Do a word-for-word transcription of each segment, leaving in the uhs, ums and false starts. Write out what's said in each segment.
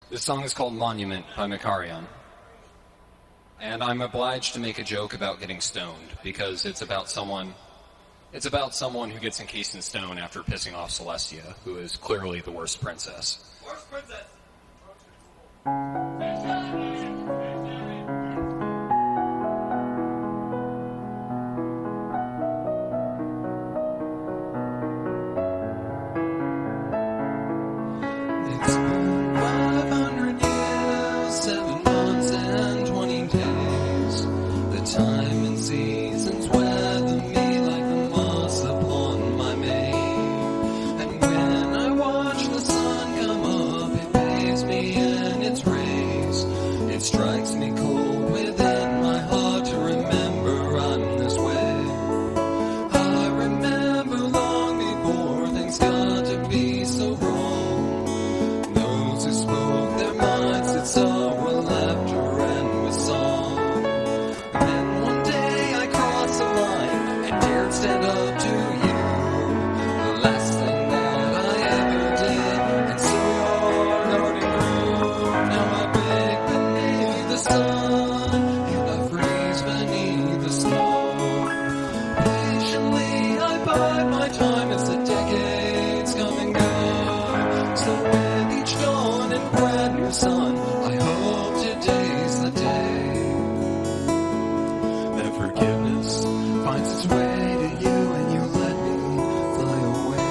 This song is called Monument by Makarion. And I'm obliged to make a joke about getting stoned, because it's about someone it's about someone who gets encased in stone after pissing off Celestia, who is clearly the worst princess. Worst princess! It's been five hundred years, seven months and twenty days. The time and seasons weather me like the moss upon my mane. And when I watch the sun come up, it bathes me in its rays. It strikes me cold within my heart to remember I'm this way. I remember long before things got to be so wrong. Those who spoke their minds did so with laughter and with song. And then one day I crossed the line and dared stand up to you. The last thing that I ever did, and so your heart grew. Now I bake beneath the sun, and I freeze beneath the snow. Patiently I bide my time as the decades come and go. So with each dawn and brand new sun, I hope today's the day that forgiveness finds its way to you and you let me fly away.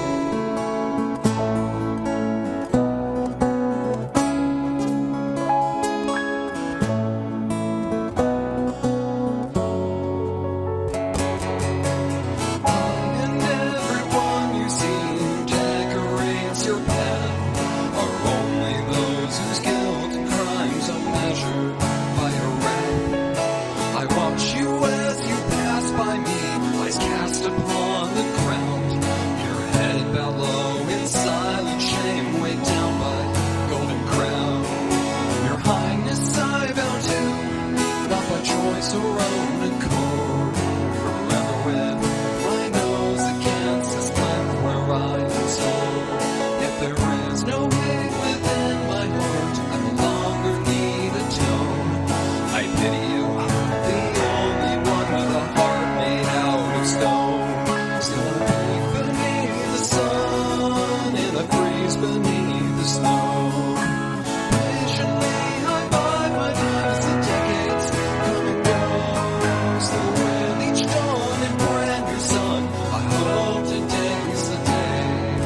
And everyone you see who decorates your path are only those whose guilt and crimes are measured by your wrath. I watch you as you pass by me, eyes cast upon the ground. Your head bowed low in silent shame, weighed down by golden crown. Your highness I bow to, not by choice or own accord. Forever with my nose against this plank where I am sold. If there is no hate within my heart, I no longer need atone. I pity you, the only one with a heart made out of stone. So I bake beneath the sun, and I freeze beneath the snow. Patiently I bide my time as the decades come and go. So with each dawn and brand new sun, I hope today's the day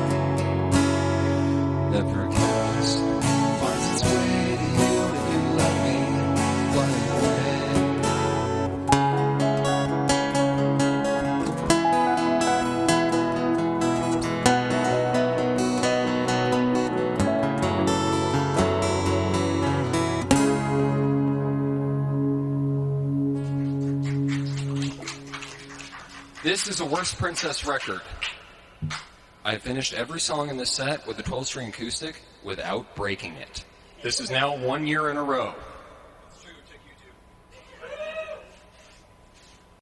that forgiveness finds its way to you and you let me fly away. This is a Worst Princess record. I have finished every song in this set with a twelve string acoustic without breaking it. This is now one year in a row